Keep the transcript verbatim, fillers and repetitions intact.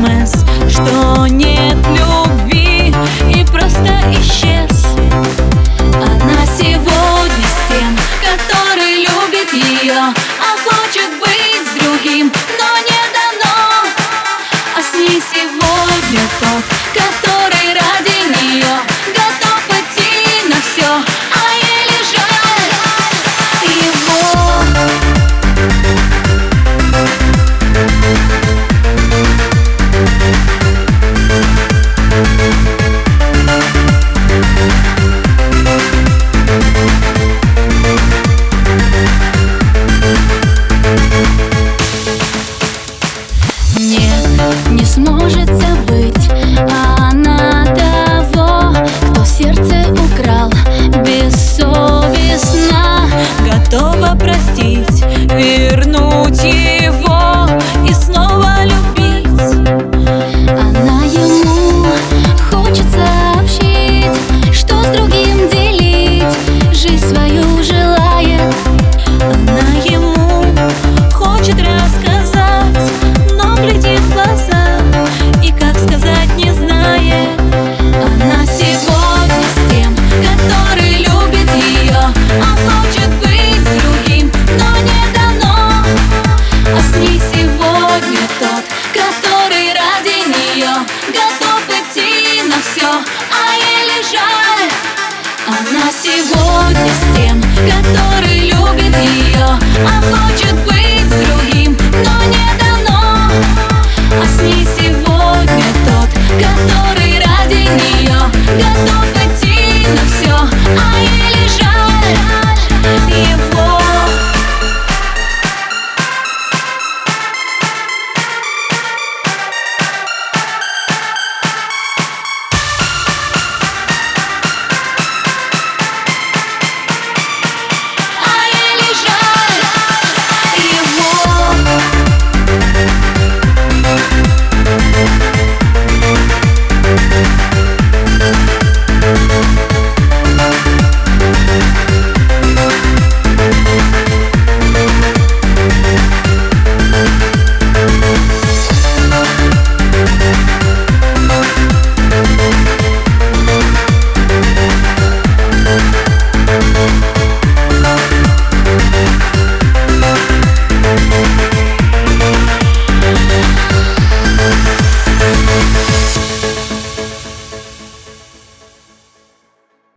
СМС, что нет любви, и просто исчез. Она сегодня с тем, который любит ее, а хочет быть с другим, но не дано. А с ней сегодня тот, который ради нее готов идти на все, а ей лишь жаль его. Нет, не сможет забыть